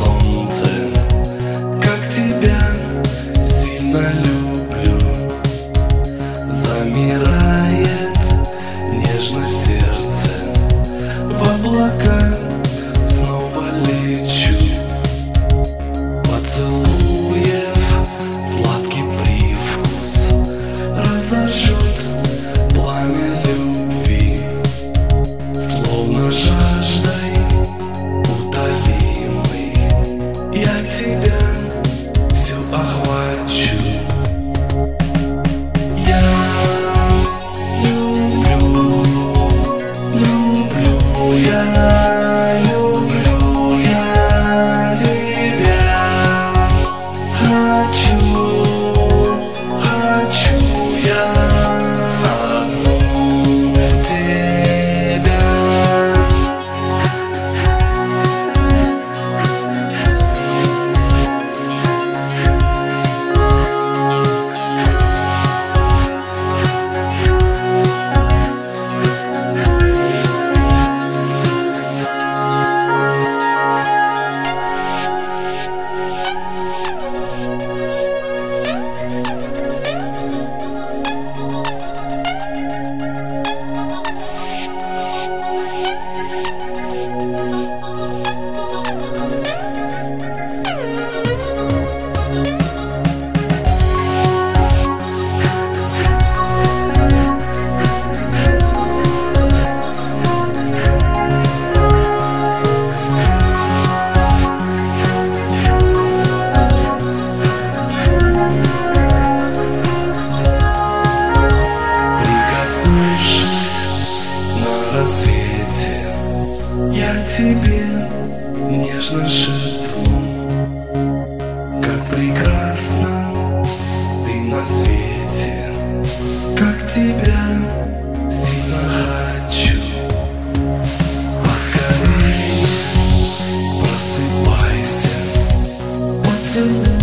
солнце, как тебя сильно люблю. Замирает нежно сердце, в облака снова лечу. Поцелуев сладкий привкус разожжет пламя любви, словно жаждой утолимой. Я тебя всю охвачу. Я люблю, люблю, я люблю, я тебя хочу, хочу я одну тебя. Я тебе нежно шепну, как прекрасна ты на свете, как тебя сильно хочу. Поскорее просыпайся, поцелуй